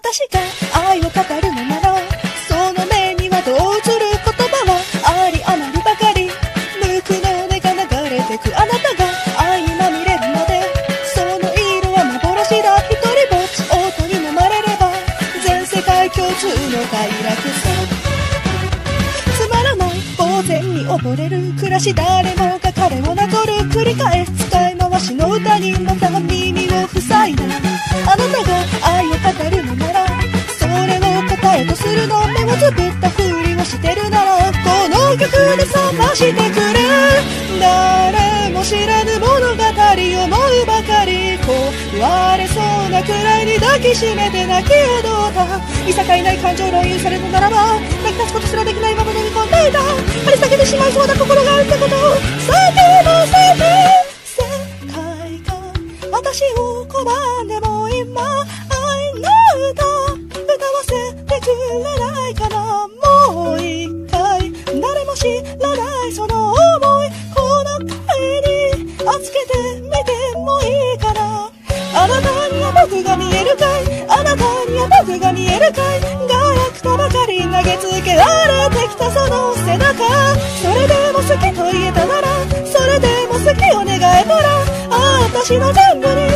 私が愛を語るのなら、その目にはどう映る言葉はあり余るばかり。無垢の音が流れてくあなたが愛にまみれるまで、その色は幻だ。一人ぼっち音に飲まれれば全世界共通の快楽さ。つまらない呆然に溺れる暮らし、誰もが彼をなぞる繰り返す使い回しの歌にまた耳を塞いだ。あなたが愛を語るのなら、それを答えとするの。目をつぶったふりをしてるなら、この曲で覚ましてくれ。誰も知らぬ物語思うばかり、壊れそうなくらいに抱きしめて泣き踊った。いさかいない感情乱用されるのならば、泣き出すことすらできないまま飲み込んでいた。張り裂けてしまいそうな心があったことを叫ばせて。世界が私を拒んでも今愛の歌わせてくれないかな。もう一回誰も知らないその想い、この声に預けてみてもいいかな。あなたには僕が見えるかい、あなたには僕が見えるかい。ガラクタばかり投げつけられてきたその背中、それでも好きと言えたなら、それでも好きを願えたら、私の全部に